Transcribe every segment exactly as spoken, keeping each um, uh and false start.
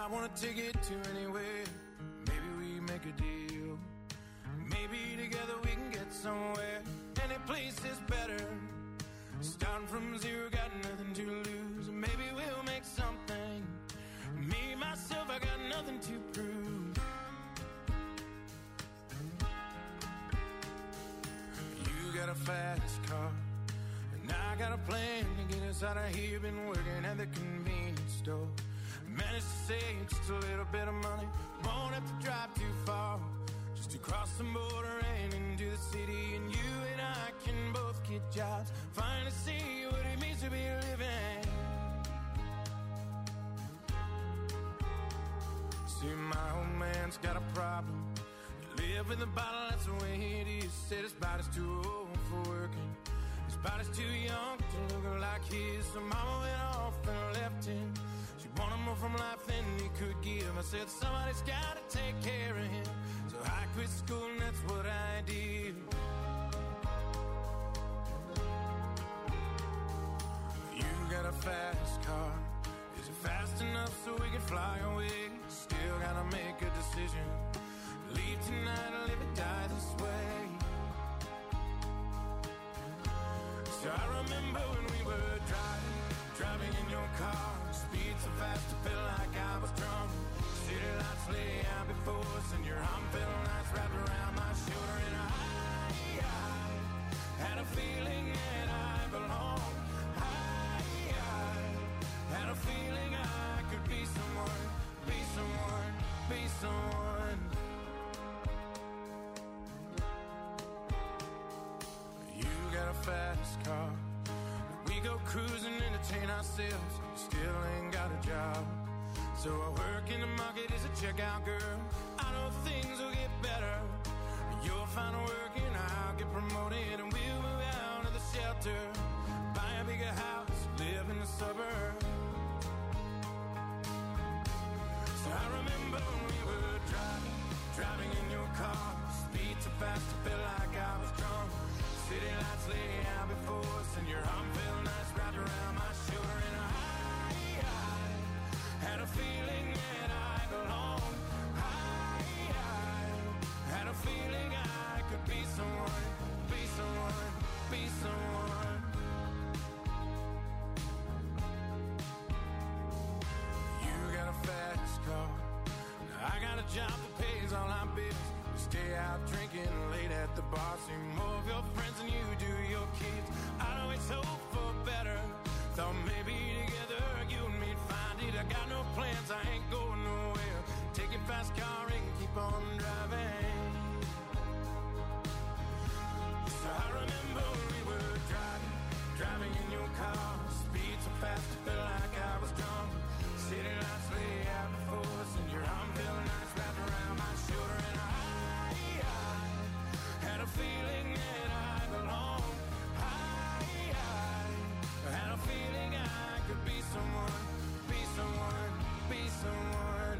I want a ticket to anywhere. Maybe we make a deal. Maybe together we can get somewhere. Any place is better. Starting from zero, got nothing to lose. Maybe we'll make something. Me, myself, I got nothing to prove. You got a fast car, and I got a plan to get us out of here. Been working at the convenience store. Managed to save just a little bit of money. Won't have to drive too far, just to cross the border and into the city. And you and I can both get jobs, finally see what it means to be living. See, my old man's got a problem. You live with a bottle, that's the way it is. Said his body's too old for working. His body's too young to look like his. So mama went off and left him. She wanted more from life than he could give. I said somebody's gotta take care of him. So I quit school and that's what I did. You got a fast car. Is it fast enough so we can fly away? Still gotta make a decision. Leave tonight or live or die this way. So I remember when we were driving, driving in your car. Speed so fast I felt like I was drunk. City lights lay out before us, and your arm felt nice wrapped around my shoulder. And I, I had a feeling that I belonged. I, I had a feeling I could be someone, be someone, be someone. You got a fast car. We go cruising, entertain ourselves. Still ain't got a job. So I work in the market as a checkout girl. I know things will get better. You'll find work and I'll get promoted. And we'll move out of the shelter, buy a bigger house, live in the suburbs. So I remember when we were driving, driving in your car. Speed so fast I felt like I was drunk. City lights lay out before us, and your arm felt nice wrapped around my shoulder. And I, I had a feeling that I belonged. I, I had a feeling I could be someone, be someone, be someone. You got a fast car. Now I got a job that pays all our bills. Stay out drinking late at the bar. See more of your friends than you do your kids. I always hope for better. Thought maybe together you and me'd find it. I got no plans, I ain't going nowhere. Take your fast car and keep on driving. So I remember when we were driving, driving in your car. Speed so fast I felt like I was drunk. City lights lay out before us, and your arm felt nice wrapped around my shoulder. And I had a feeling that I belonged. I, I had a feeling I could be someone, be someone, be someone.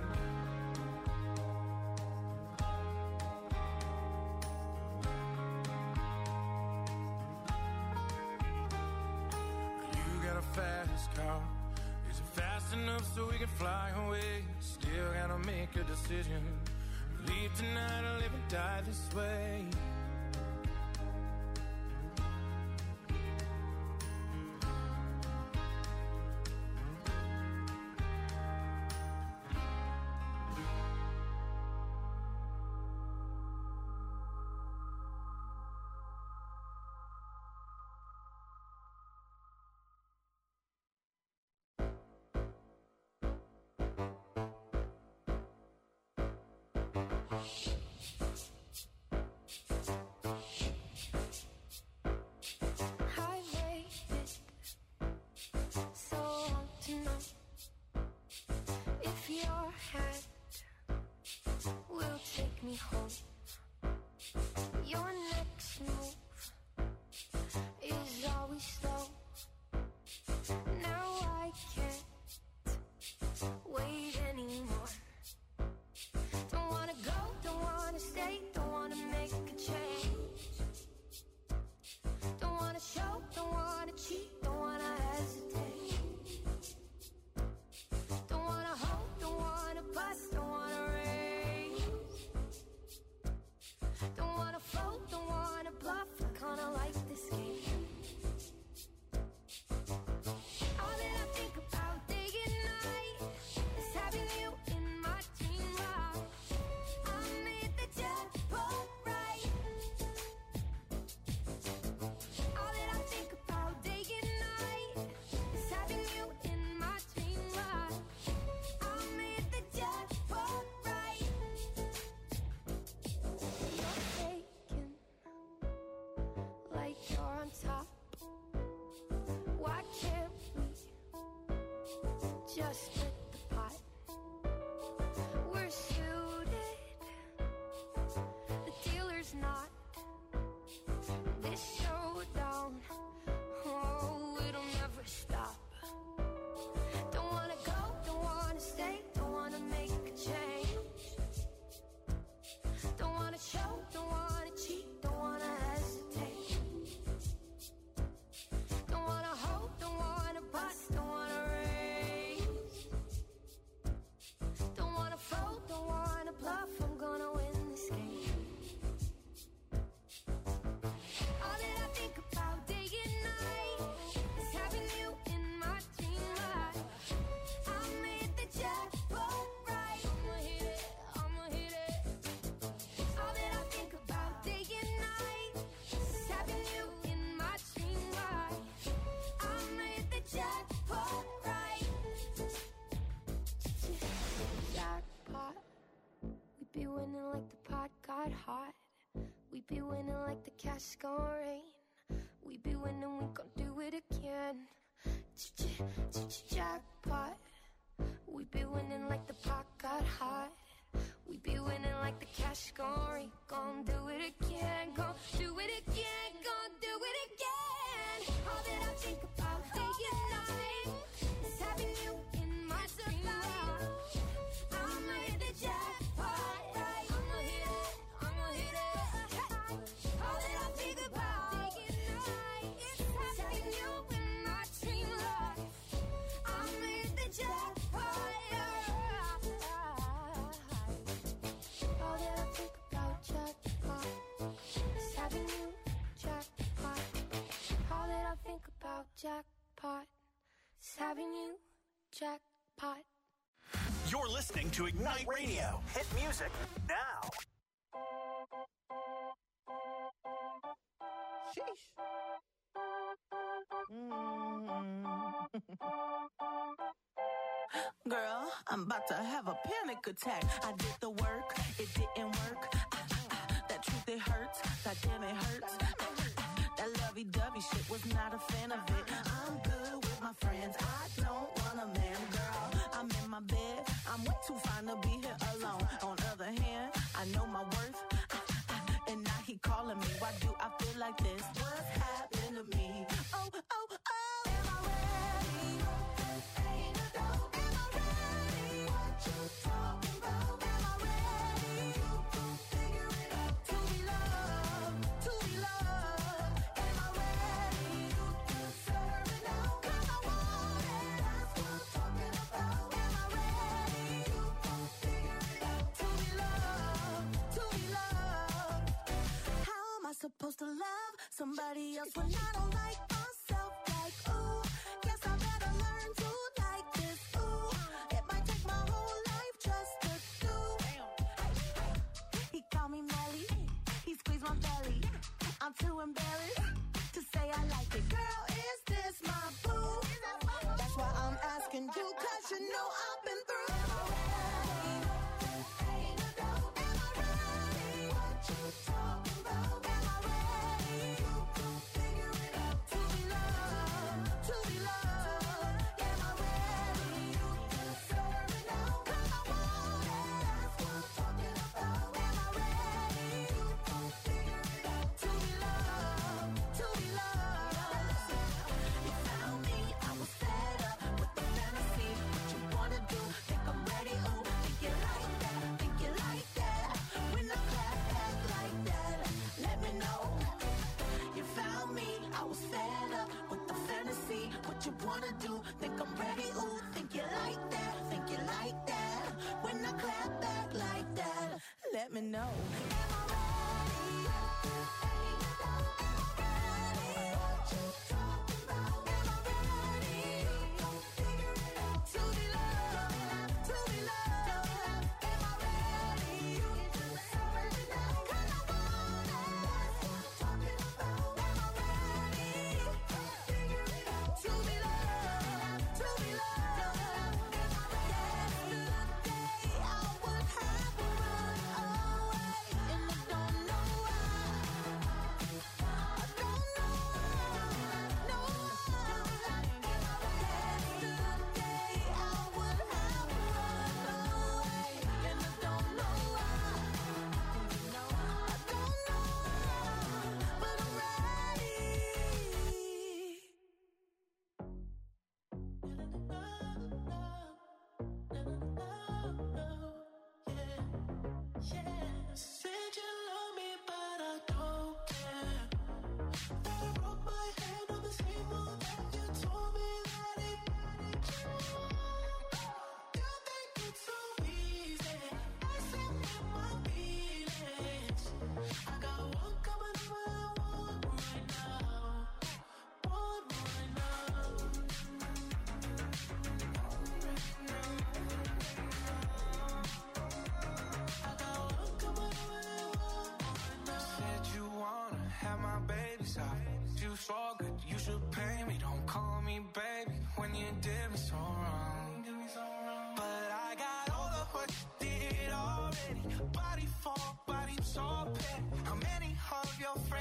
You got a fast car. Is it fast enough so we can fly away? Still gotta make a decision. Leave tonight or live and die this way. just split the pot. We're suited, the dealer's not. This showdown, oh, it'll never stop. Don't wanna go, don't wanna stay, don't wanna make a change. Don't wanna show, don't wanna cheat, don't wanna hesitate. Don't wanna hope, don't wanna bust, don't wanna raise. Don't wanna fold, don't wanna bluff, I'm gonna win this game. All that I think about day and night is having you in my dream life. I'ma hit the jackpot right. I'ma hit it, I'ma hit it. All that I think about day and night is having you in my dream life. I'ma hit the jackpot right. Jackpot. We be winning like the pot got hot. We be winning like the cash gon' rain. We be winning, we gon' do it again. Jackpot. We be winning like the pot got hot. We be winning like the cash gon' rain. Gon' do it again, gon' do it again, gon' do it again. All that I think about day and night is having you in my dream life. I'ma hit the jackpot right. I'ma hit it, I'ma hit it. All that I think about day and night is having you in my dream life. I'ma hit the jackpot. All that I think about jackpot is having you jackpot. All that I think about jackpot is having you jackpot. You're listening to Ignite Radio. Hit music now. Sheesh. Girl, I'm about to have a panic attack. I did the work, it didn't work. Ah, ah, ah, that truth, it hurts. God damn, it hurts. Ah, ah, ah, that lovey-dovey shit, was not a fan of it. I'm good with my friends, I don't want a man, girl. I'm in my bed, I'm way too fine to be here alone. On the other hand, I know my worth. Ah, ah, ah, and now he calling me. Why do I feel like this? What's happened to me? Oh, oh, oh. Am I ready? Ain't a dope. Am I ready? What you talking about? Am I ready? You gon' figure it out. To be loved, to be loved. Am I ready? You deserve it now. 'Cause I want it. That's what I'm talking about. Am I ready? You gon' figure it out. To be loved, to be loved. How am I supposed to love somebody else when I don't like myself? Like, ooh, guess I better learn to like this. Ooh, it might take my whole life just to do. He called me Melly, he squeezed my belly. I'm too embarrassed to say I like it. Girl, is this my boo? That's why I'm asking you, 'cause you know I've been through. Am I ready? Ain't a dope. Am I ready? What you talking about? Am I ready? You gon' figure it out. To be loved, to be loved. Am I ready? You deserve it now. 'Cause I want it. That's what I'm talking about. Am I ready? You gon' figure it out. To be loved, to be loved. You found me, I was fed up with the fantasy. What you wanna do? Think I'm ready? Ooh, think you like that? Think you like that? When I clap back like that, let me know. You found me, I was fed up with the fantasy. What you wanna do? Think I'm ready? Ooh, think you like that? Think you like that? When I clap back like that, let me know. Am I ready? Ain't a doubt. Am I ready? What you talking about? Am I ready? You gon' figure it out. To be loved, to be loved. Am I ready? You deserve it now. 'Cause I want it. That's what I'm talking about. Am I ready? Figure it out. To be loved, to be loved.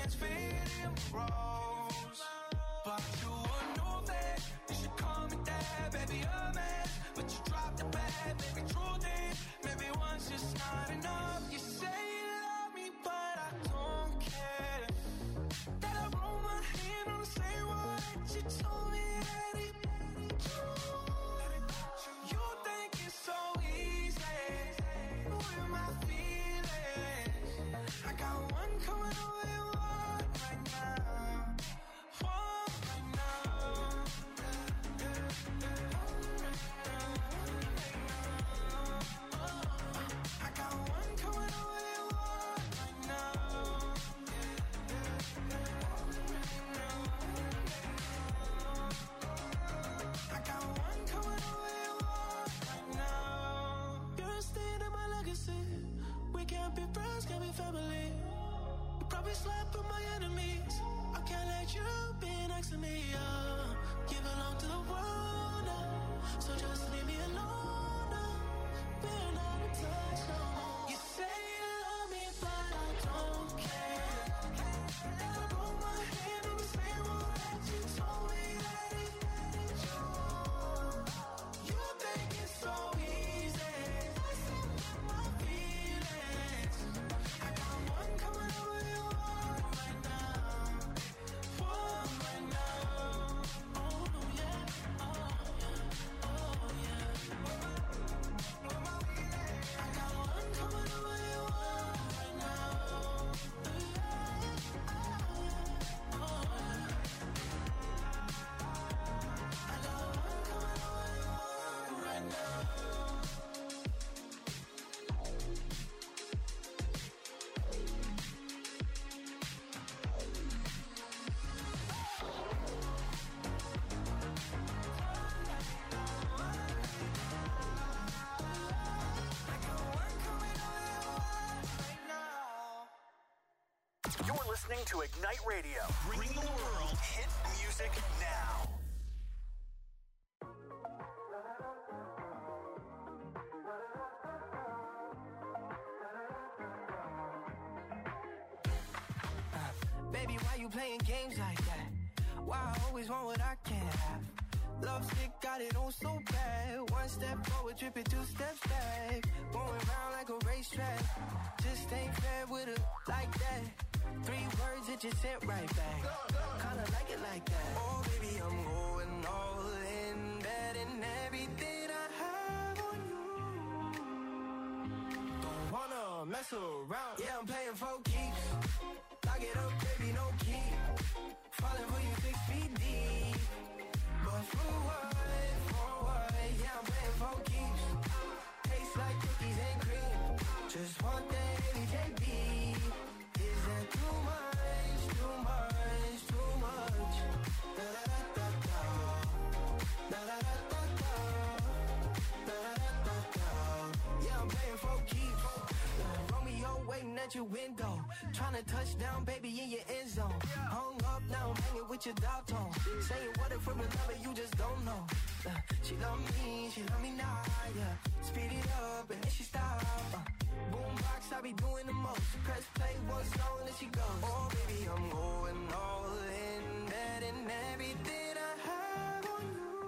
hands faded in rows. But you would know that you should call me dad, baby, a man. But you dropped the bag, baby, truth is, maybe one's just not enough. You say you love me, but I don't care. That I roll my hand on the same word you told me that it you think it's so easy. Where my feelings? I got one coming away, one right now. One right now. I got one coming away, one right now. I got one coming away, one right now. You're staying in my legacy. We can't be friends, can't be family. You probably slap with my enemies. I can't let you be next to me. Uh, you belong to the world now, so just leave me alone now. We're not in touch no more. You say you love me, but I don't care. I roll my hand on the same wall that you told me that it you. You think it's so easy. Listen to my feelings. I got one coming away, one right now. One right now. Oh yeah, oh yeah, oh yeah. I got one coming away, one right now. Oh yeah. I got one coming away, one right now. You're listening to Ignite Radio. Bring the world hit music now. Baby, why you playing games like that? Why I always want what I can't have? Love sick, got it on so bad. One step forward, tripping two steps back. Going round like a racetrack. Just ain't fair with her like that. Three words that you sent right back. Kinda like it like that. Oh, baby, I'm going all in. Betting everything I have on you. Don't wanna mess around. Yeah, I'm playing for keeps. Lock it up, baby, no key. Falling for you six feet deep. But for what, for what? Yeah, I'm playing for keeps. Tastes like cookies and cream. Just want that H J B. Is that too much, too much, too much? Da da da da da. Da da da da da. Da da da da da. Yeah, I'm playing for keeps. Romeo waiting at your window. Trying to touch down, baby, in your end zone. Hung up now, I'm hanging with your dog tone. Saying what if we're in love, but you just don't know. Uh, she love me, she love me now, yeah. Speed it up and then she stop. Uh, boombox, I be doing the most. Press play one song and then she goes. Oh, baby, I'm going all in. Betting everything I have on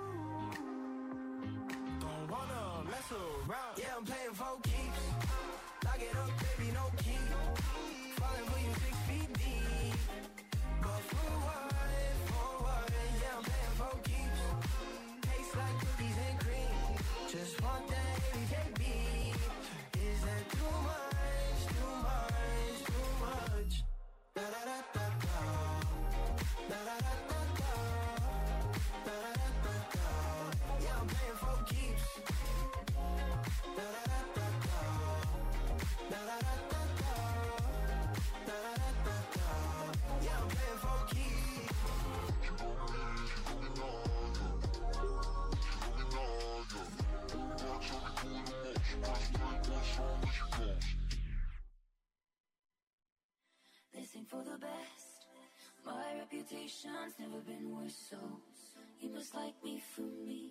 you. Don't wanna mess around. Yeah, I'm playing for keeps. Lock it up, baby, no key. Falling for you six feet deep. But for what, for what? Yeah, I'm playing for keeps. Tastes like cookies and cream. Just want that H J B. Is that too much, too much, too much? Da da da da da. Da da da da da. Da da da da da. Yeah, I'm playing for keeps. Da da da da da. Da da da da da. Da da da da da. Yeah, I'm playing for keeps. This ain't for the best. My reputation's never been worse, so you must like me for me.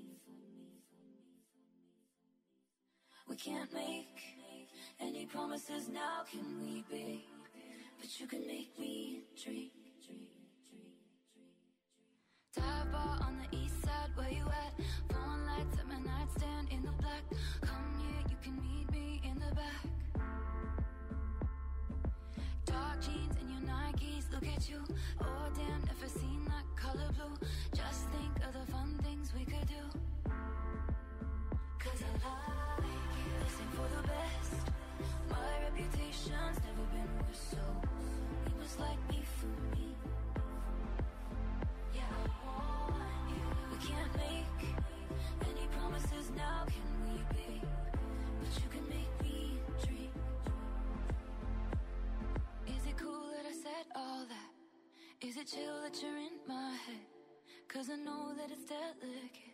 We can't make any promises now, can we, babe? But you can make me drink. Dive bar on the east side, where you at? Phone lights at my nightstand in the black. Come here, you can meet me in the back. Dark jeans and your Nikes, look at you. Oh damn, never seen that color blue. Just think of the fun things we could do. Cause I like you, this ain't for the best. My reputation's never been worse, so you must like me for me. Yeah, I want you. We can't make any promises now, can we, babe? But you can make me dream. Is it cool that I said all that? Is it chill that you're in my head? Cause I know that it's delicate.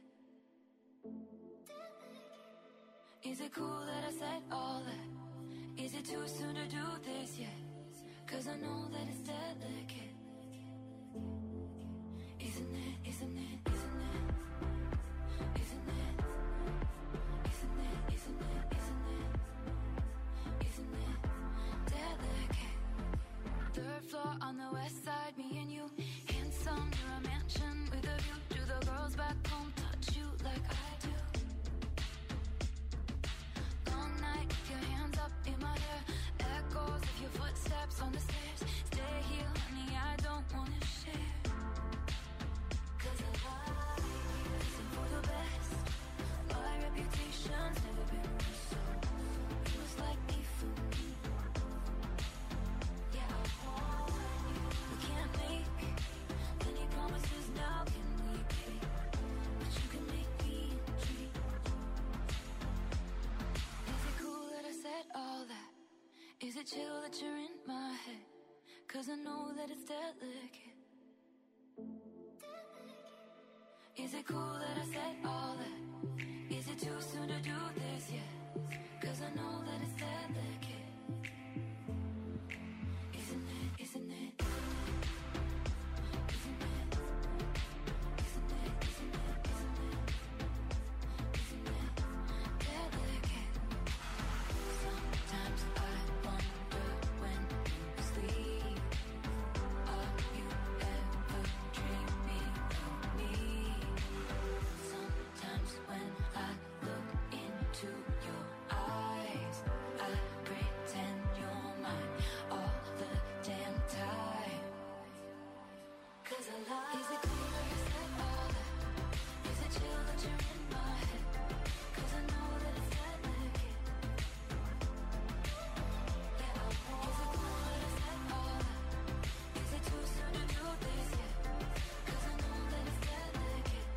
Is it cool that I said all that? Is it too soon to do this yet? Cause I know that it's delicate. Isn't it, isn't it, isn't it? Isn't it? Isn't it, isn't it, isn't it? Isn't it delicate? Third floor on the west side, me and you. Handsome, near a mansion with a view. Do the girls back home touch you like I do? Long night, your hands up in my hair. Echoes of your footsteps on the stairs. Stay here, honey, I don't wanna share. Cause I like you, listen for the best. My reputation's never been worse, so you must like me for me. Yeah, I want you. We can't make any promises now, can we, babe? But you can make me dream. Is it cool that I said all that? Is it chill that you're in my head? Cause I know that it's delicate. Is it cool that I said all that? Is it too soon to do this yet? Cause I know that it's delicate. Isn't it, isn't it? Isn't it? Isn't it, isn't it, isn't it? Isn't it delicate? Sometimes I wonder when you sleep, are you ever dreaming of me? Sometimes when I look into your eyes, I pretend you're mine all the damn time. Cause I like. Is it cool that I said all that? Is it chill that you're in my head? Cause I know that it's delicate. Yeah, I want. Is it cool that I said all that? Is it too soon to do this yet? Cause I know that it's delicate.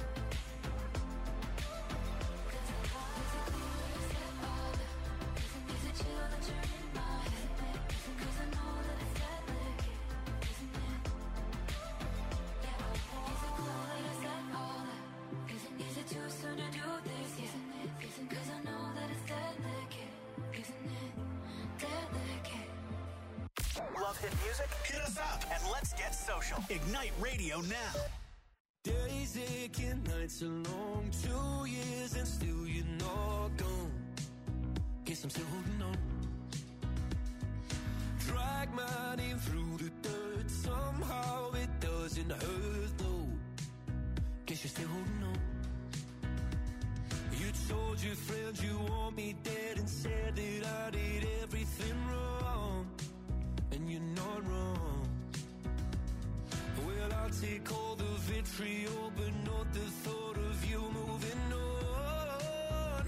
Cause I like. Is it cool that I said all that? Is it chill that you're in my head? Cause I know that it's delicate. Isn't it? Yeah, I want. Is it cool that I said all that? Is it, is it too soon to do this yet? Isn't it? Isn't cause I know that it's delicate. Isn't it delicate? Love hit music? Hit us up and let's get social. Ignite Radio now. Days aching, nights are long, two years and still you're not gone. Guess I'm still holding on. Drag my name through the dirt, somehow it doesn't hurt though. Guess you're still holding on. You told your friends you want me dead and said that I did everything wrong. And you're not wrong. Well, I'll take all the vitriol, but not the thought of you moving on.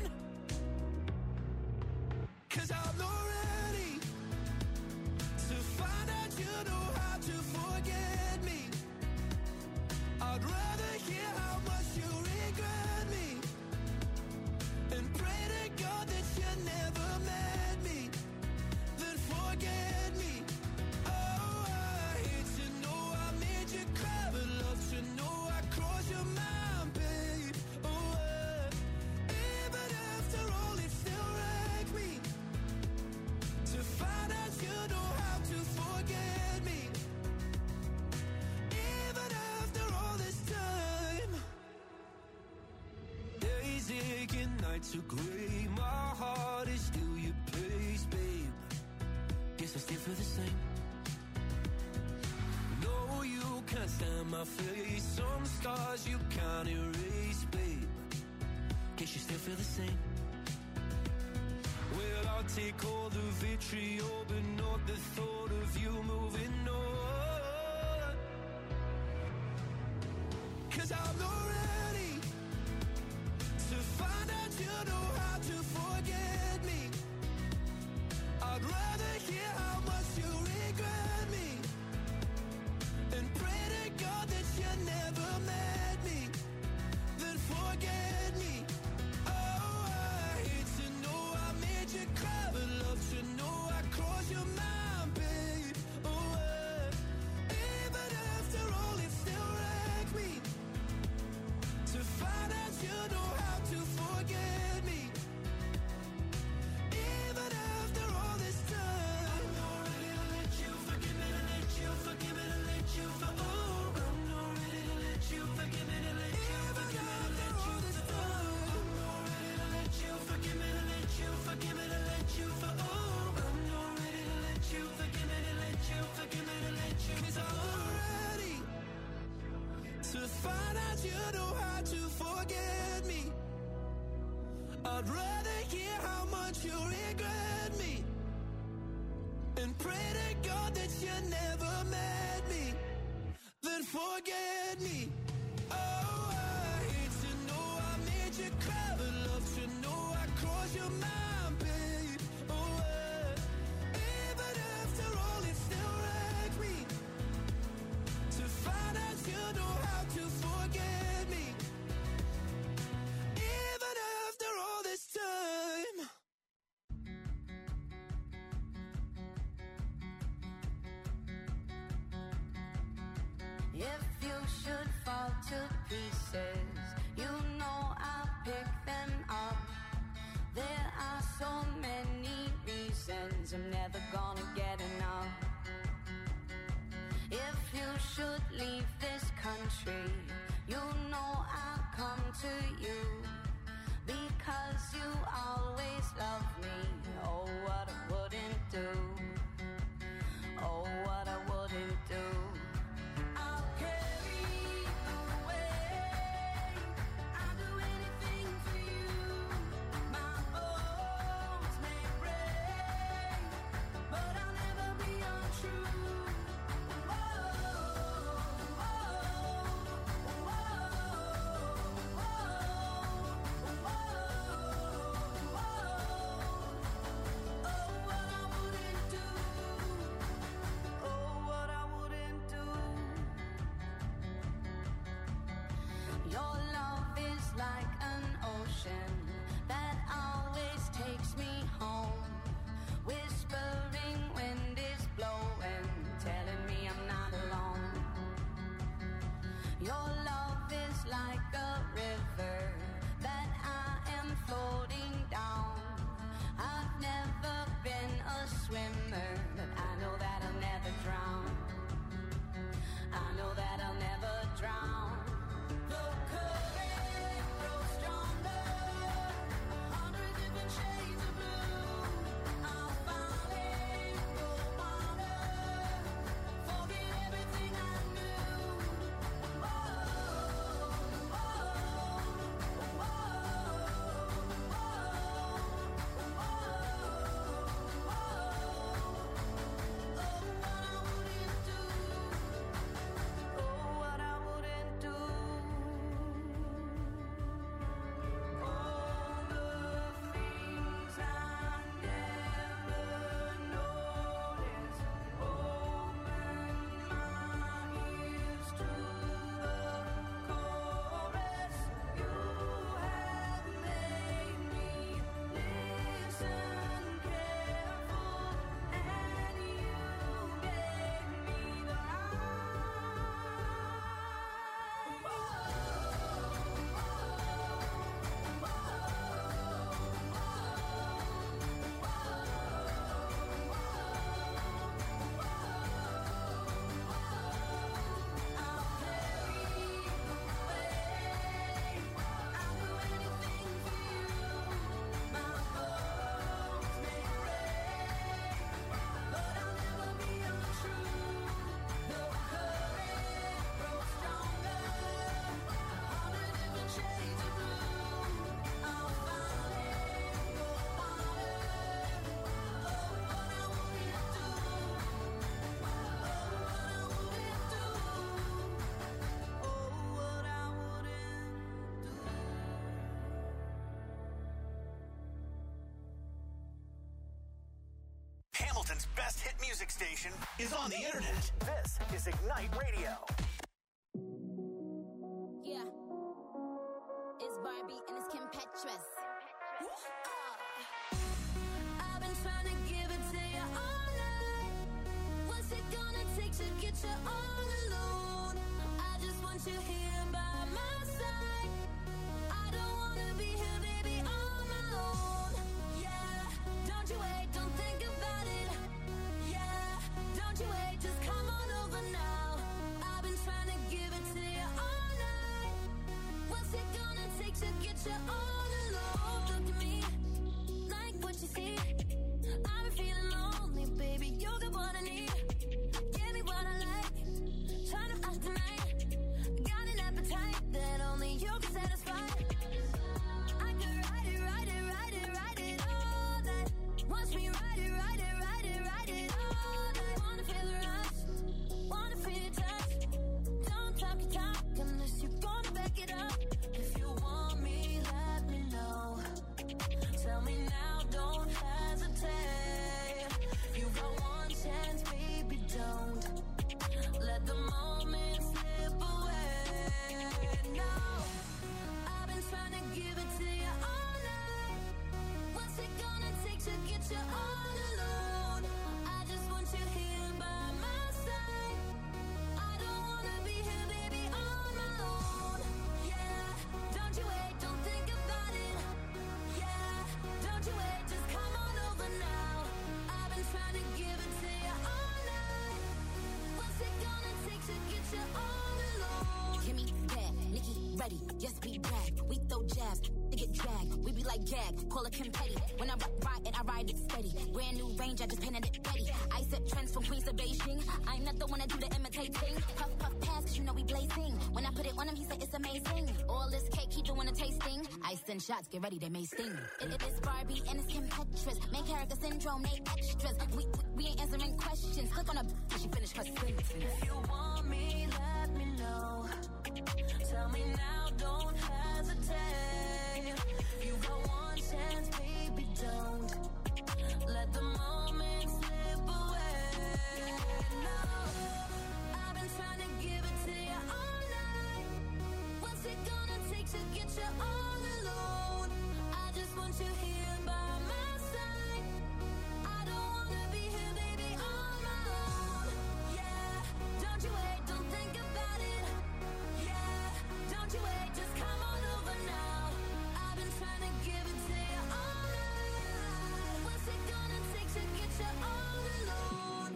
Cause I'm not ready to find out you know how to forget me. I'd rather hear how much you regret me and pray to God that you never met me, then forget me. Oh, I hate to know I made you cry, but love to know I crossed your mind, babe. Oh, uh, even after all, it still wrecked me to find out you know how to forget me. Even after all this time, days aching, nights are gray. My heart is still your place, babe. Guess I still feel the same. my face. Some scars you can't erase, babe. Guess you still feel the same. Well, I'll take all the vitriol, but not the thought of you moving on. 'Cause I'm not ready to find out you know how to forget me. I'd rather hear how much you regret me and pray to God that you never met me, then forget me. Oh, I hate to know I made you cry, but love to know I crossed your mind, babe. Oh, uh, even after all, it still wrecked me to find out you know how to forget me. Even after all this time, I'm not ready to let you forgive me, to let you forgive me, to let you for oh, I'm not ready to let you forgive me, to let you forgive me, to let you this time. I'm not ready to let you forgive me, to let you forgive me, to let you for oh, I'm not ready to let you forgive me, to let you forgive me, to let you. 'Cause I'm not ready to find out you know how to forget me. I'd rather hear how much you regret me and pray to God that you never met me, then forget me. Oh, I hate to know I made you cry, but love to know I crossed your mind, babe. Oh, uh, even after all, it still wrecked me to find out you know how to forget me. Even after all this time. If you should fall to pieces, you know I'll pick them up. There are so many reasons I'm never gonna get enough. If you should leave this country, you know I'll come to you because you always love me. Oh, what I wouldn't do. Oh, what I wouldn't do. I'll carry you away. I'll do anything for you. My bones may break, but I'll never be untrue. Whoa, whoa, whoa, whoa, whoa, whoa. Wisconsin's best hit music station is on the internet. This is Ignite Radio. Yeah. It's Barbie and it's Kim Petras. I've been trying to give it to you all night. What's it gonna take to get you all alone? I just want you here by my side. I don't wanna be here, baby, on my own. Yeah, don't you wait, don't think about it. Yeah, don't you wait, just come on over now. I've been trying to give it to you all night. What's it gonna take to get you all alone? Look at me, like what you see. I've been feeling lonely, baby, you got what I need. Give me what I like, try to ask tonight. Got an appetite that only you can satisfy. I could ride it, ride it, ride it, ride it all night. Watch me ride it, ride it, ride it, ride it all night. Wanna feel the rush, wanna feel your touch. Don't talk your talk unless you're gonna back it up. If you want me, let me know. Tell me now, don't hesitate. You got one chance, baby, don't let the moment slip away. No, I've been trying to give it to you all night. What's it gonna take to get you all alone? I just want you here by my side. I don't wanna be here, baby, on my own. Yeah, don't you wait, don't think about it. Yeah, don't you wait, just come on over now. I've been trying to give it to you all night. What's it gonna take to get you all alone? Kimmy, bad, Nikki, ready, yes, we brag. We throw jabs, they get dragged. We be like gag, call it confetti. When I rock, ride it, I ride it steady. Brand new range, I just painted it ready. I set trends from Queens to Beijing. I'm not the one that do the imitating. Puff, puff, pass, cause you know we blazing. When I put it on him, he said it's amazing. All this cake, keep doing the tasting. I send shots, get ready, they may sting. It, it is Barbie and it's Kim Petras. Main character syndrome, they extras. We, we, we ain't answering questions. Click on her, she finished her sentence. If you want me, let me know. Tell me now, don't hesitate. You got one chance, baby, don't let the moment slip away. No, I've been trying to give it to you all night. What's it gonna take to get you all alone? I just want you here by my side. I don't wanna be here, baby, on my own. Yeah, don't you wait, don't think about it. Yeah, don't you wait, just come on over now. I've been trying to give it to you all night. What's it gonna take to get you all alone?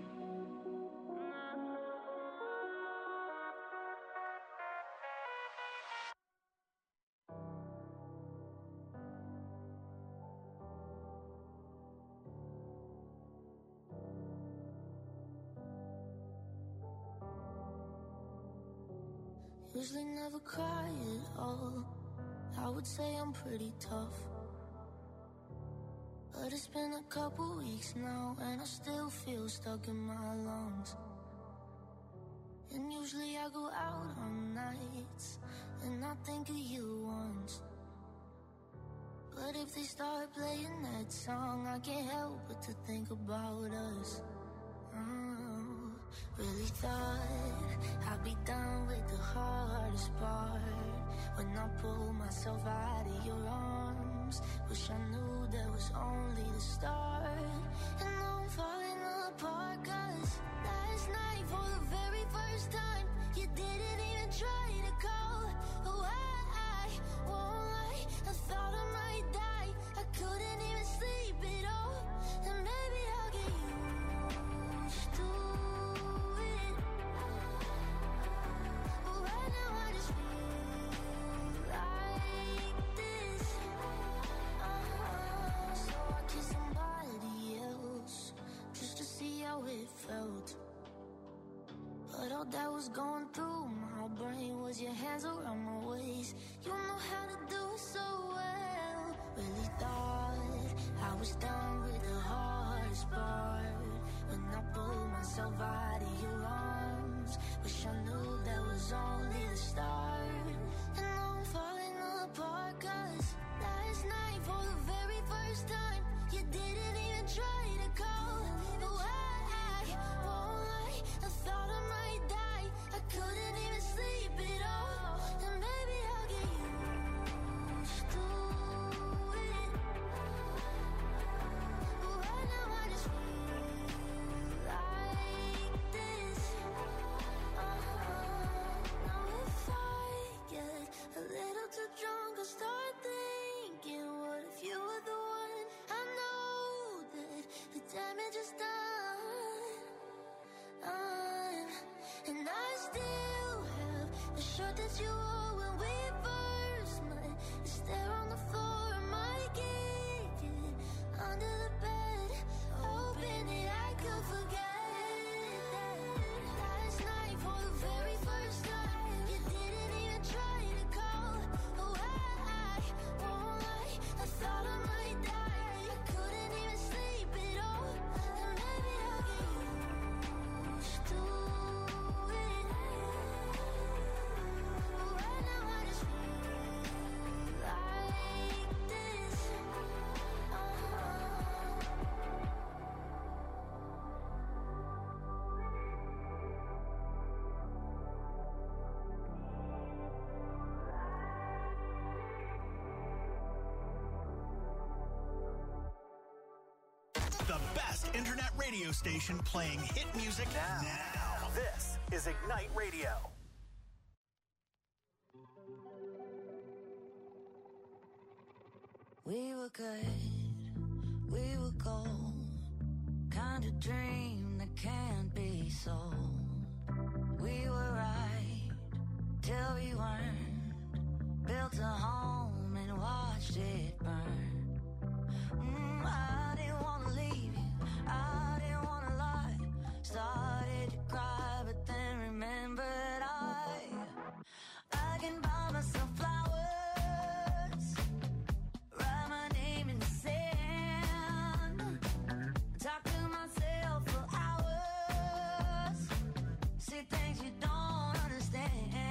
Usually never cry at all. I would say I'm pretty tough, but it's been a couple weeks now and I still feel stuck in my lungs. And usually I go out on nights and I think of you once, but if they start playing that song, I can't help but to think about us. Oh, really thought I'd be done with the hardest part when I pulled myself out of your arms. Wish I knew that was only the start. And now I'm falling apart, cause last night for the very first time you didn't even try to call. Oh, I, I won't lie, I thought I might die. I couldn't even sleep at all. And maybe I'll get used to it, but right now I just feel like this. uh-huh. So I kissed somebody else just to see how it felt, but all that was going through my brain was your hands around my waist. You know how to do it so well. Really thought I was done with the hardest part when I pulled myself out of your arms. Wish I knew that was only the start. And now I'm falling apart, cause last night for the very first time you didn't even try to call. that you wore when we first met is there on the floor of my kitchen, under the bed, hoping that I could forget that last night for the very first time you didn't even try to call. Oh, I, I won't lie, I thought I might die. I couldn't even sleep at all, and maybe I'll get used to it. But right now I just feel like this. Uh-huh. The best internet radio station playing hit music now. now. This is Ignite Radio. We were good, we were gold, kind of dream that can't be sold. We were right till we weren't, built a home and watched it burn. Mm, I didn't want to leave you, I didn't want to lie, started to cry but then remembered I, I can buy myself flowers, write my name in the sand, talk to myself for hours, see things you don't understand.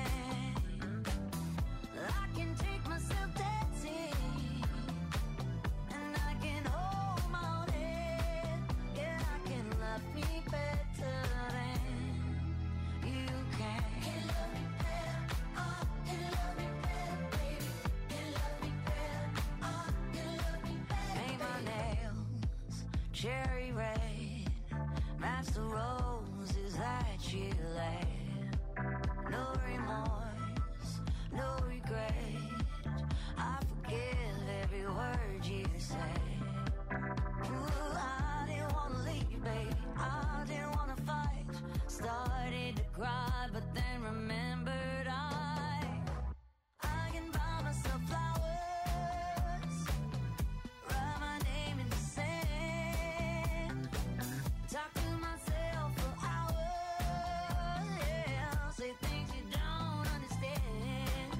I can take myself dancing, and I can hold my own head. Yeah, I can love me better than you can. Can love me better, oh, can love me better, baby. Can love me better, oh, can love me better. Paint my nails cherry red, match the roses that you laid. No remorse, no regret, I forgive every word you say. Ooh, I didn't want to leave, baby, I didn't want to fight, started to cry but then remembered I, I can buy myself flowers, write my name in the sand, talk to myself for hours, yeah, say things you don't understand.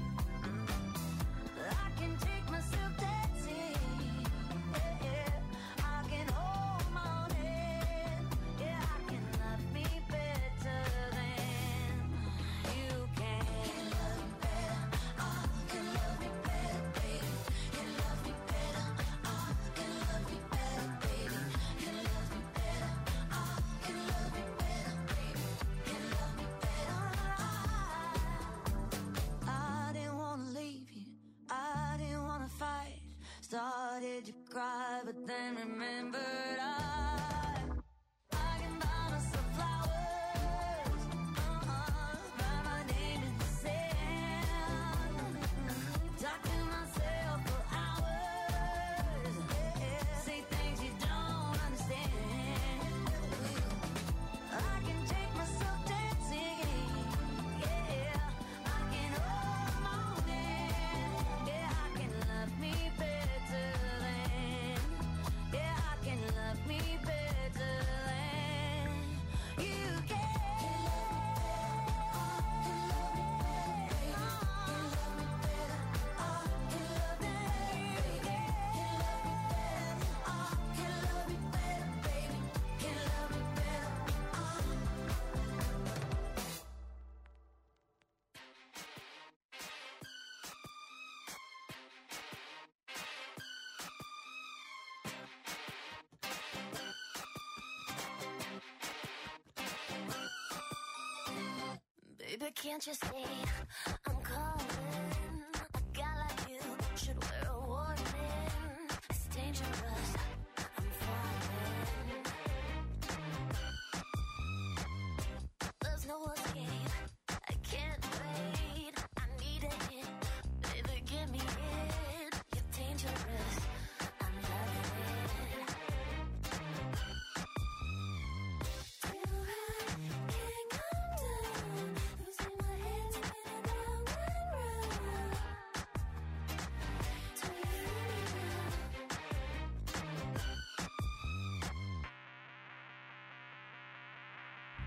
I can take myself dancing, yeah, yeah, I can hold my own head, yeah, I can love me better than you can. Can love me better, oh, can love me better, baby. Can love me better, oh, can love me better, baby. Can love me better, oh, can love me better, baby. Can love me better, oh. I didn't want to leave you, I didn't want to fight, started to cry but then remembered I, I can buy myself flowers, uh-uh, write my name in the sand, talk to myself for hours, yeah, say things you don't understand. I can take myself dancing, yeah, I can hold my own hand, yeah, I can love me better than, yeah, I can love me better than you can. Can love me better, oh, can love me better, oh, can love me better, baby, can love me better, oh, can love me better, baby, can Baby, can't you see I'm calling? A guy like you should wear a warning. It's dangerous, I'm falling. There's no escape, I can't wait, I need a hit, baby, give me it. You're dangerous, I'm loving it. Too high, can't come down, losing my head, spinning round.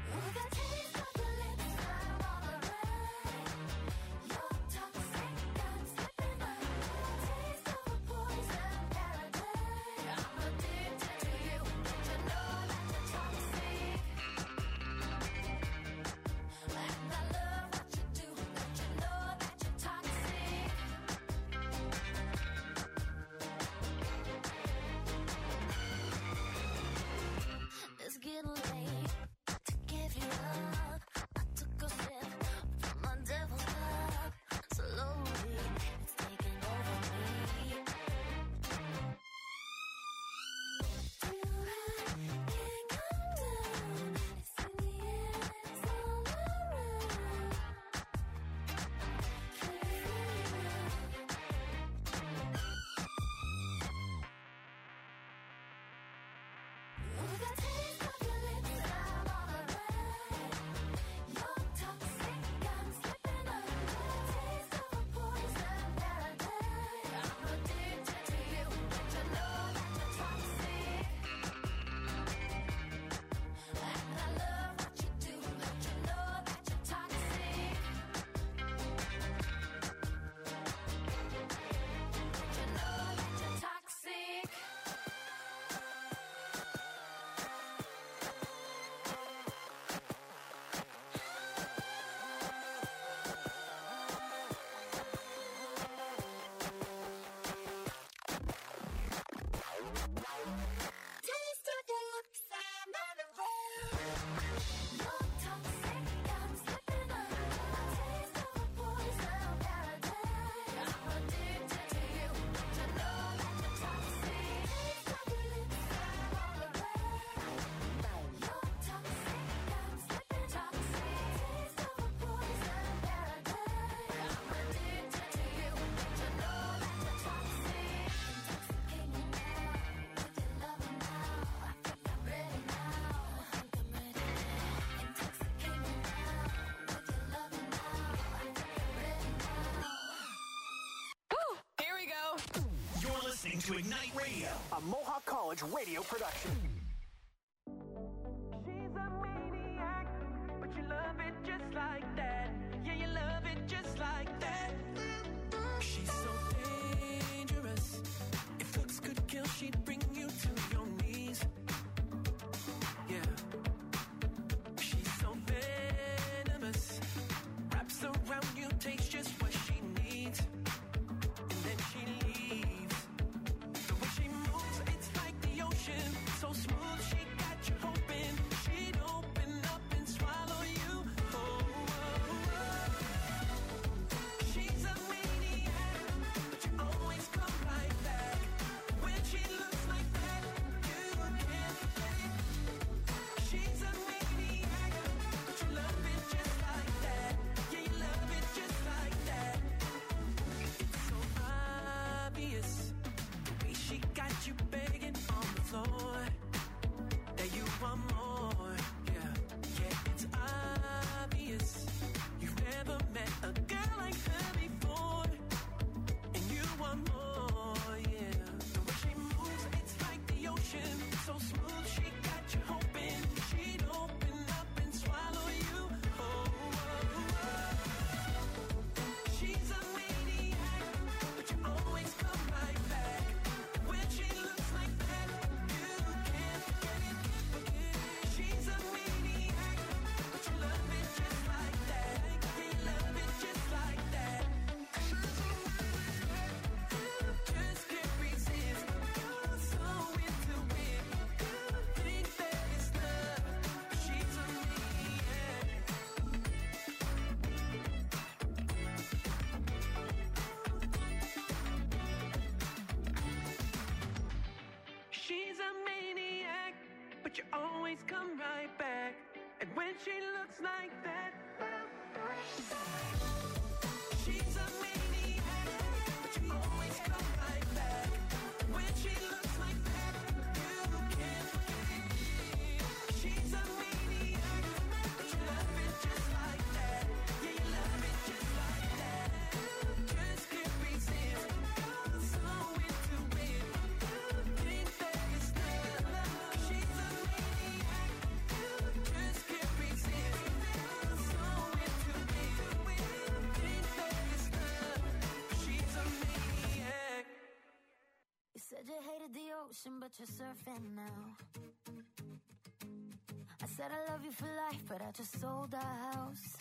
listening to Ignite Radio, a Mohawk College radio production. She's a maniac, but you love it just like that. Yeah, you love it just like that. She's so dangerous. If looks could kill, she'd bring you to your knees. Yeah. She's so venomous. Wraps around you, takes just what she needs. And then she leaves. The way she moves, it's like the ocean. So smooth, she got you hoping she'd open up and swallow you. Oh, oh, oh. She's a maniac, but you always come right back. When she looks like that, you can't forget it. She's a maniac, but you love it just like that. Yeah, you love it just like that. It's so obvious, the way she got you begging on the floor, that you want more. Yeah, yeah, it's obvious. You've never met a girl like her before, and you want more. Yeah, the way she moves, it's like the ocean. So smooth, she got you hoping she'd open up and swallow you. Oh, oh, oh. She's a maniac, but you always come right back. When she looks like that, you can't forget it. She's a maniac, but you love it just like that. Yeah, you love it just like that. She's a maniac, just can't resist. You're so into it. You think that it's love, but she's a maniac. She's a maniac, but you always come right back. And when she looks like that, she's a maniac, but you always come right back. When she looks like that, you can't forget it. She's a maniac, but you love it just like that. Yeah, you love it just like that. Just can't resist. You're so into it. You think that it's love. She's a maniac. Just can't resist. ocean, but you're surfing now. I said I love you for life, but I just sold our house.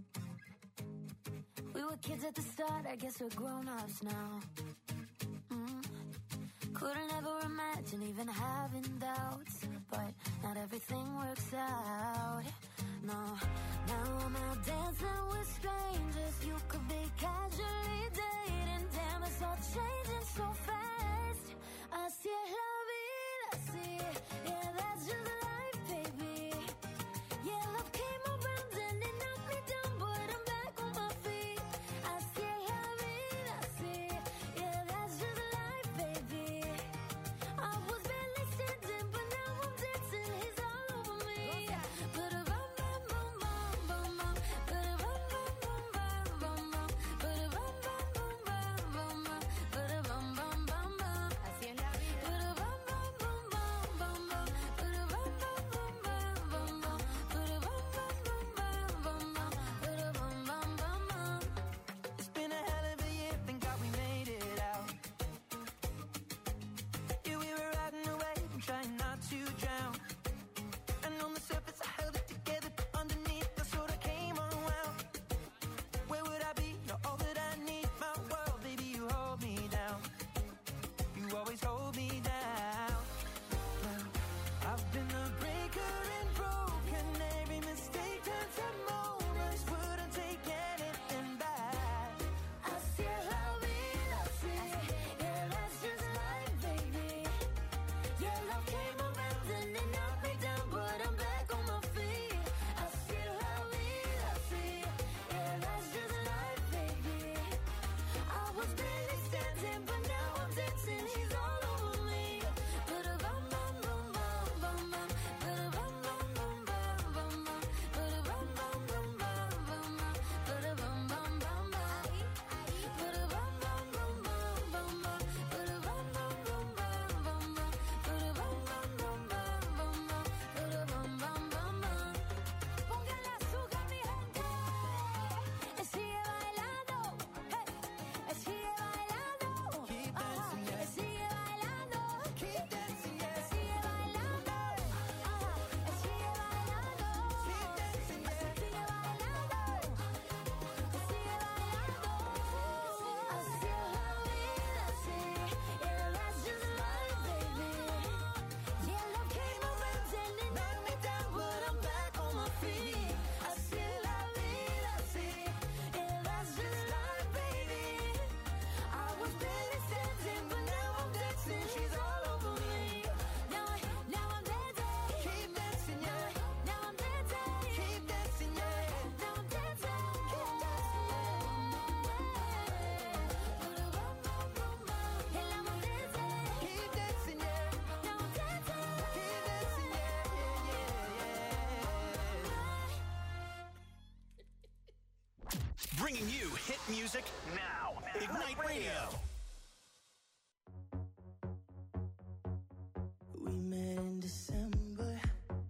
We were kids at the start, I guess we're grown-ups now. Mm. Couldn't ever imagine even having doubts, but not everything works out. No, now I'm out dancing with strangers. You could be casually dating. Damn, it's all changing so fast. Así es la vida, así. Yeah, that's just life, baby. Yeah, love came around and it knocked me down, but I'm back on my feet. Así es la vida, así. Yeah, that's just life, baby. I was barely standing, but now I'm dancing. He's all over me. But a bum bum bum bum bum bum. But a bum bum bum bum bum bum. But a bum bum bum bum bum bum. But a bum bum bum bum. Así es la vida. But a bum bum bum bum bum bum. But a bum bum bum bum bum bum. But a bum bum bum bum bum bum. But a bum bum bum bum. It's been a hell of a year, thank God we made it out. Yeah, we were riding away and trying not to drown. And on the surface I held it together, but underneath I sort of came unwound. Where would I be? You're all that I need, my world, baby, you hold me down. You always hold me down. Well, I've been a breaker and broken. Every mistake turns to moments. Wouldn't take anything back. Así es la vida, así. Yeah, that's just life, baby. Yeah, love came around and it knocked me down, but I'm back on my feet. Así es la vida, así. Yeah, that's just life, baby. I was barely standing, but now I'm dancing. He's all over me. But a bum bum bum bum bum bum. But a bum bum bum bum bum bum. But a bum bum bum bum bum bum. But a bum bum bum bum. But a bum bum bum bum bum bum. But a bum bum bum bum bum bum. But a bum bum bum bum bum bum. But a bum bum bum bum. Póngale azúcar, mi gente. Sigue bailando. Hey. Sigue bailando. Keep dancing, yeah. Sigue bailando. Keep dancing, yeah. Sigue bailando. Ajá. Sigue bailando. Keep dancing, yeah. Sigue bailando. Sigue bailando. Así es la vida, así. Yeah, that's just life, baby. Yeah, love came around and it knocked me down, but I'm back on my feet. Así es la vida, así. Yeah, that's just life, baby. I was barely standing, but now I'm dancing. She's all over me. Now, I, now I'm dancing. Keep dancing, yeah. Now I'm dancing. Keep dancing, yeah. Now I'm dancing. Keep dancing. And now I'm dancing. Keep dancing, yeah. Now I'm dancing. Keep dancing, yeah, yeah, yeah. Bringing you hit music now. Ignite Radio. We met in December.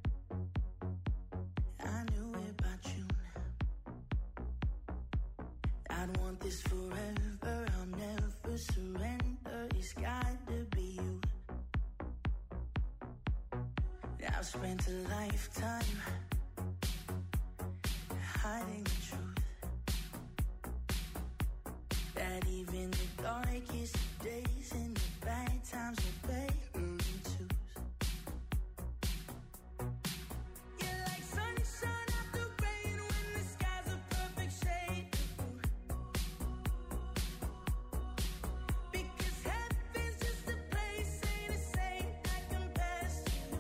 I knew it by June. I'd want this forever. I'll never surrender. It's got to be you. I've spent a lifetime hiding the truth. That even the darkest days and the bad times are better than twos. You're like sunshine after rain when the sky's a perfect shade of blue. Because heaven's just a place, ain't a saint that compares to you.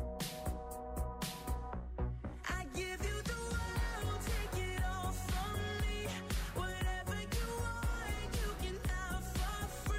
I give you the world, take it all from me. Whatever you want, you can have for free.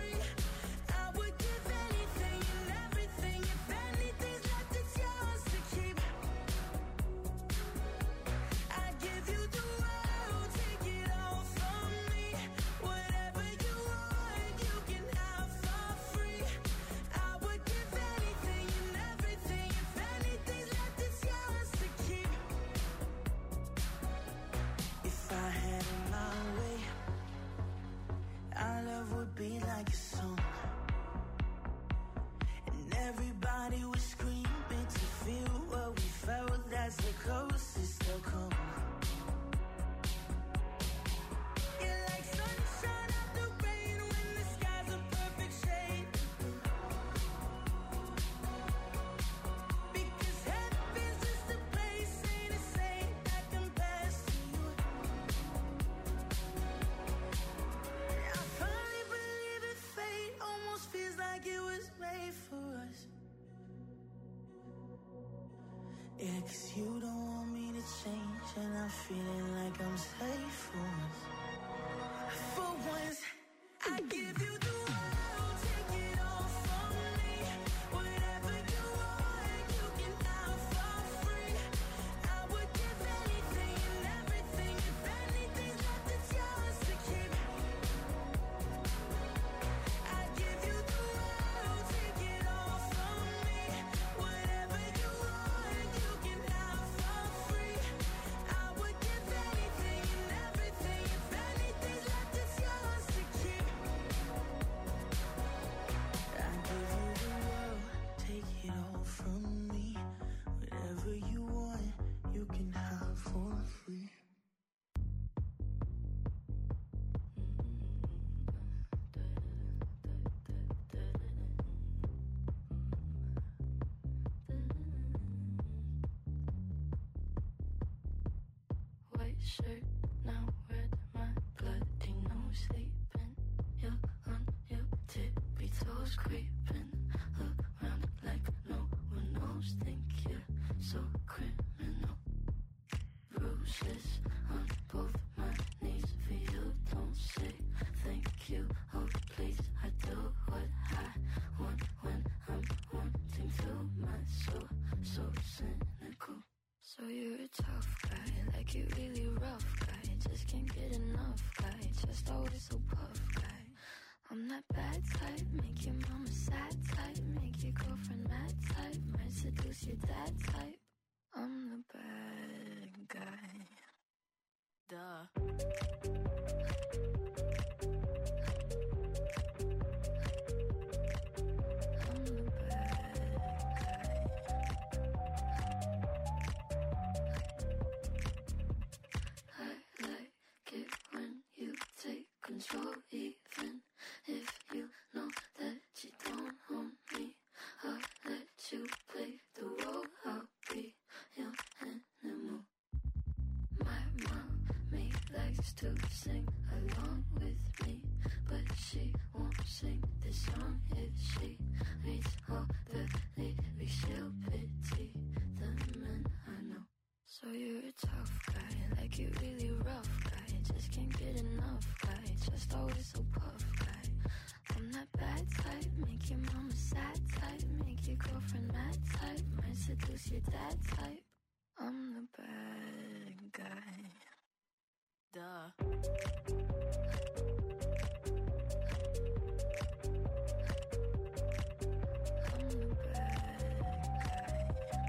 Yeah, 'cause you don't want me to change, and I'm feeling like I'm safe for once. For once, I give you the world, take it all from me. Whatever you want, you can have for free. I would give anything and everything. If anything's left, it's yours to keep. I give you the world, take it all from me. Whatever you want, you can have for free. I would give anything and everything. If anything's left, it's yours to keep. I give you the world, take it all from me. Whatever you want, you can have for free. White shirt, now red, my bloody nose sleeping. You're on your tippy toes, creeping around like no one knows. Think you're so criminal. Bruises on both my knees for you. Don't say thank you, oh please. I do what I want when I'm wanting to. My soul, so cynical. So you're a tough guy, like you really rough guy. Just can't get enough guy, just always so puff guy. I'm that bad type, make your mama sad type. Make your girlfriend mad type, might seduce your dad type. I'm the bad guy. Duh. I'm the bad guy. I like it when you take control, even if you know that you don't own me. I'll let you play the role, I'll be your animal. My mommy likes to sing along with me, but she won't sing this song if she reads all the lyrics. She'll pity the men I know. So you're a tough guy, like you really rough guy. Just can't get enough guy, just always so puff guy. I'm that bad type, make your mama sad type. Make your girlfriend mad type, might seduce your dad type. I'm the bad guy. Duh. I'm the bad guy.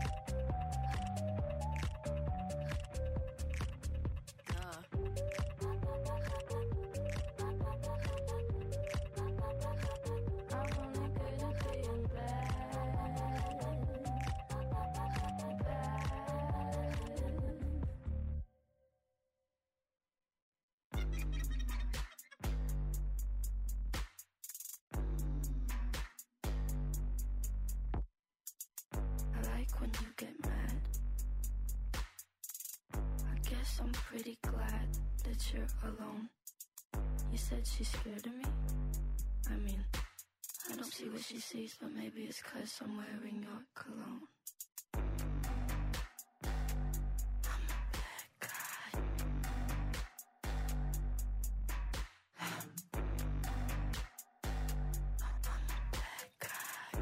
Duh. I'm only good at being bad. Bad. I like when you get mad. I guess I'm pretty glad that you're alone. You said she's scared of me? I mean, I don't see what she sees, but maybe it's 'cause I'm wearing your cologne. I'm a bad guy. I'm a bad guy.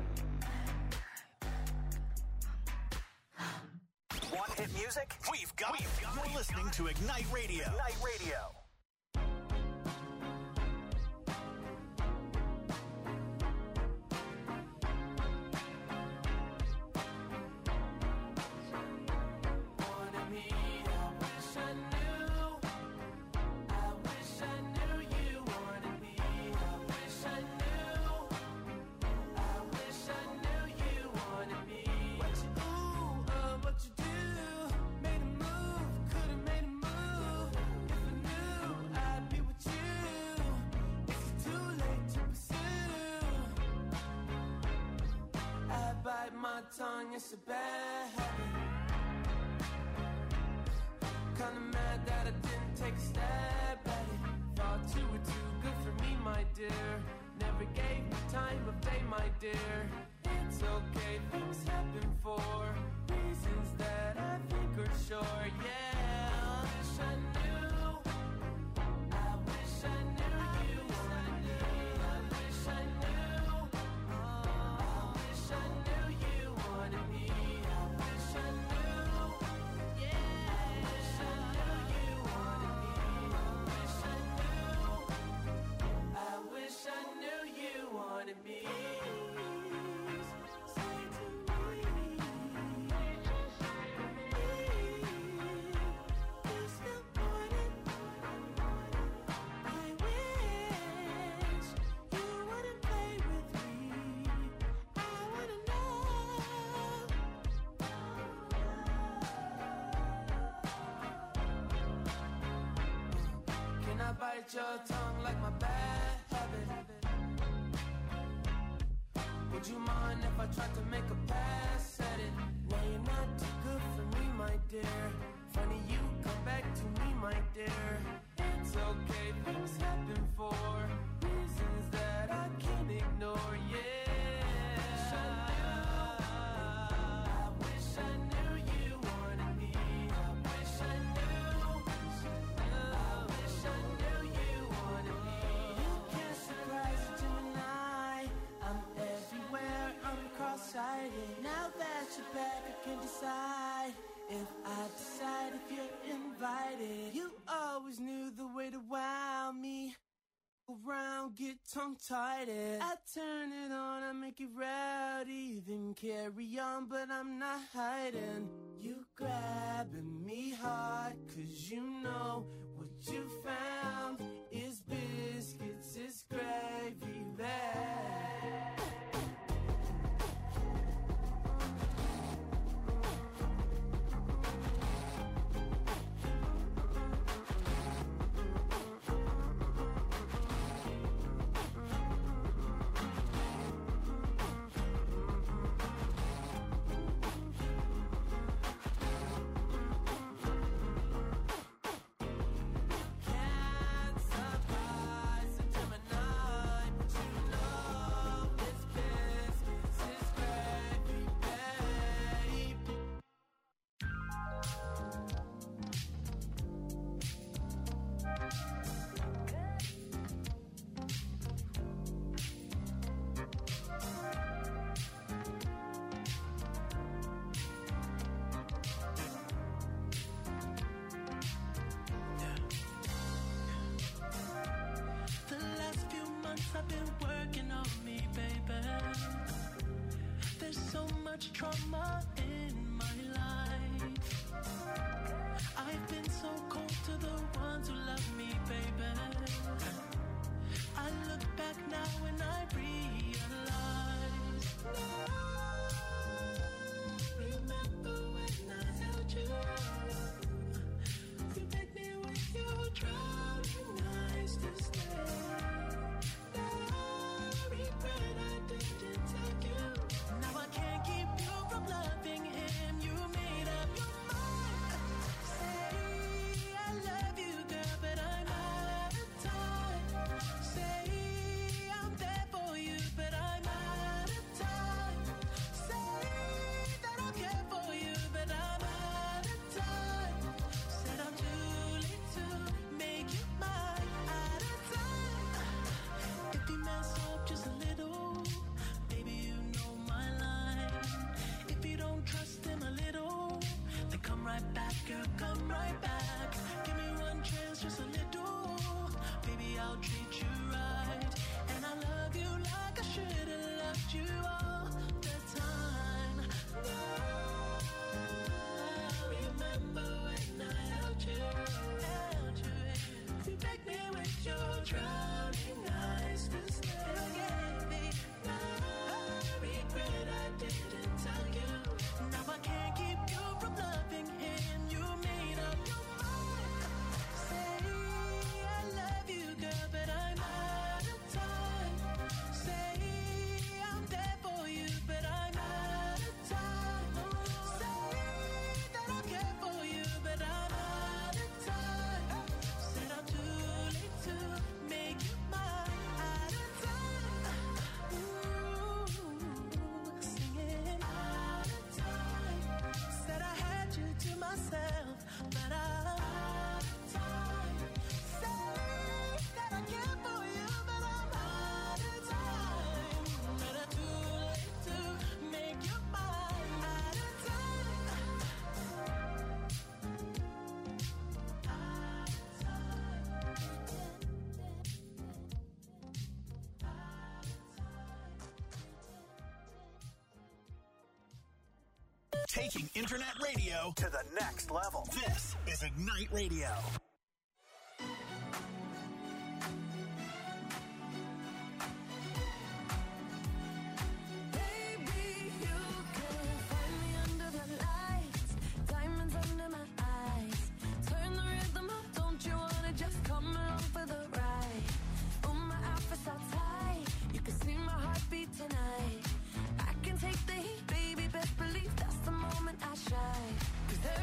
Want hit music? We've got it. You're listening to Ignite Radio. Ignite Radio. Wanna meet, I wish I knew. I wish I knew you wanted me. I wish I knew. I wish I knew you wanted me. What you ooh, uh, what you do? Made a move, could've made a move. If I knew, I'd be with you. Is it too late to pursue? I bite my tongue, it's a bad habit. Kinda mad that I didn't take a stab at it. Thought you were too good for me, my dear. Never gave me time of day, my dear. It's okay, things happen for reasons that think or sure, yeah. I wish I knew. I wish I knew you wanted me. I wish I knew. Oh, I wish I knew you wanted me. I wish I knew. Yeah. I wish I knew you wanted me. I wish I knew. I wish I knew you wanted me. Say to me, you still want it. I wish you wouldn't play with me. I wanna know. Can I bite your tongue like my bad habit? Would you mind if I tried to make a pass at it? Now you're not too good for me, my dear. Funny you come back to me, my dear. It's okay, things happen for reasons that I can't ignore, yeah. I wish I knew you wanted me. I wish I knew. I wish I knew you wanted me. You can't surprise a Gemini. I'm everywhere, I'm cross-sighted. Now that you're back, I can decide if I decide if you're invited. You always knew the way to wow me. Around, get tongue-tied. I turn it on, I make it rowdy. Then carry on, but I'm not hiding. You grabbing me hard, cause you know what you found is biscuits, is gravy bag. Can't surprise a Gemini, but you know it's biscuits, it's gravy, babe. The last few months I've been working on me, baby. There's so much trauma in my life. I've been so cold to the ones who love me, baby. I look back now and I realize. Remember when I held you? You take me with you, drowning eyes to stay. Now regret I didn't take you. Now I can't keep you from loving Taking internet radio to the next level. This is Ignite Radio.